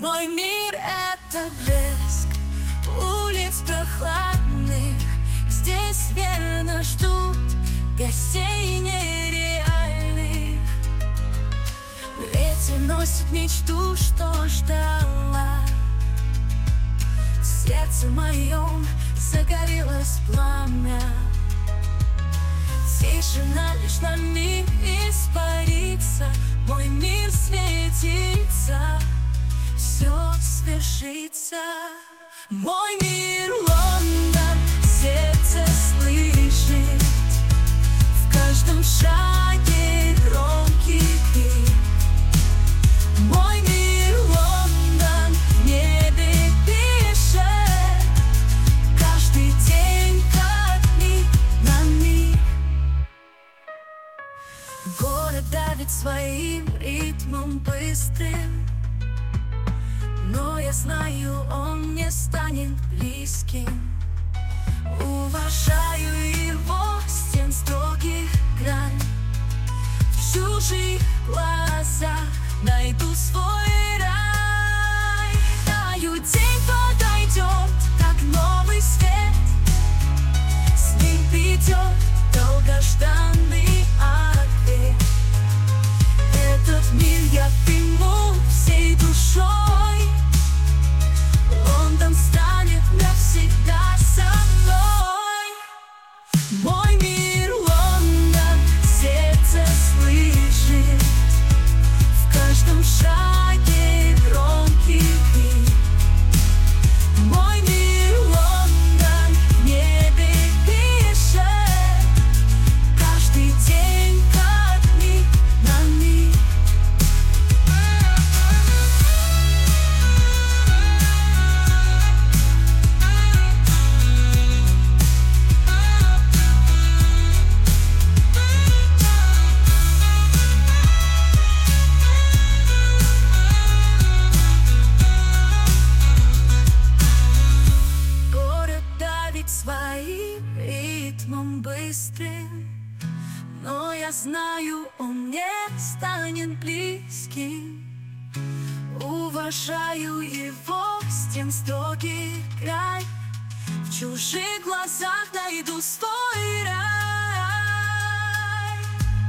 Мой мир — это блеск улиц прохладных. Здесь верно ждут гостей нереальных. Ветер носит мечту, что ждала. В сердце моем загорелось пламя. Тишина лишь на миг испарится. Мой мир светится, все свершится. Мой мир — Лондон, сердце слышит в каждом шаге громкий крик. Мой мир — Лондон, в небе пишет каждый день, как миг на миг. Город давит своим ритмом быстрым, но я знаю, он не станет близким. Уважаю его стен строгих грань. В чужих глазах найду свой рай. Знаю, день подойдет, как новый свет. С ним придет долгожданный ответ. Этот мир я приму всей душой. Лондон станет навсегда со мной. Мой мир — Лондон, сердце слышит в каждом шаге громкий крик. Мой мир — Лондон, в небе пишет каждый день, как миг на миг. Своим ритмом быстрым, но я знаю, он не станет близким. Уважаю его стен строгий край. В чужих глазах найду свой рай.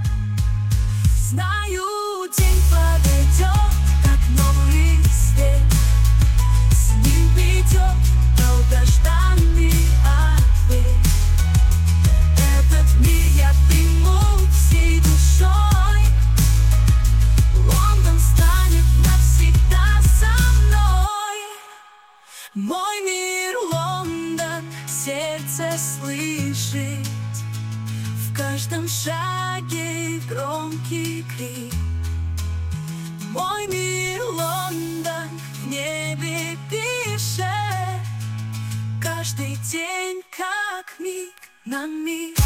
Знаю, день подойдет, как новый свет. С ним придет долгожданный ответ. Этот мир я приму всей душой. Лондон станет навсегда со мной. Мой мир — Лондон, сердце слышит в каждом шаге громкий крик. Мой мир — Лондон, в небе пишет каждый день, как миг на миг.